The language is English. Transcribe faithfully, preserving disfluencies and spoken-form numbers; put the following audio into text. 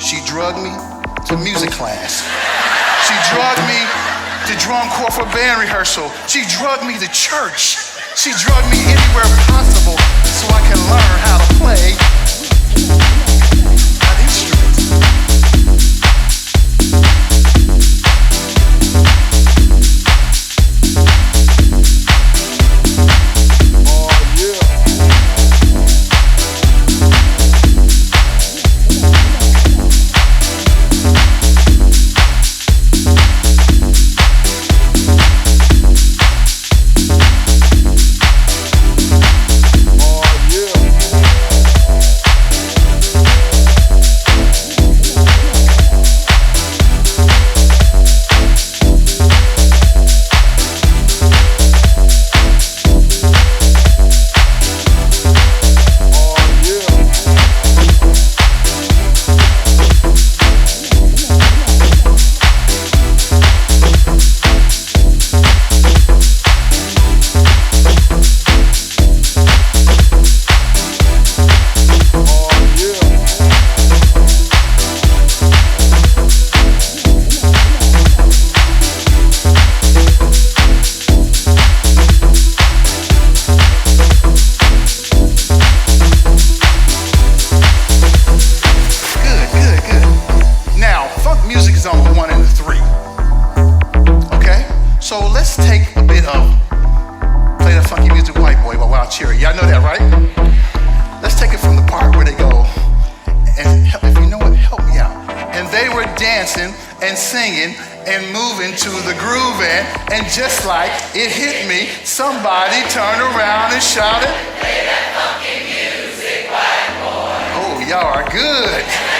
She drugged me to music class. She drugged me to drum corps for band rehearsal. She drugged me to church. She drugged me anywhere possible so I can learn how to play an instrument. So let's take a bit of, play that funky music, White Boy by Wild Cherry. Y'all know that, right? Let's take it from the part where they go, and help, if you know it, help me out. And they were dancing and singing and moving to the groove, and, and just like it hit me, somebody turned around and shouted, "Play that funky music, White Boy." Oh, y'all are good.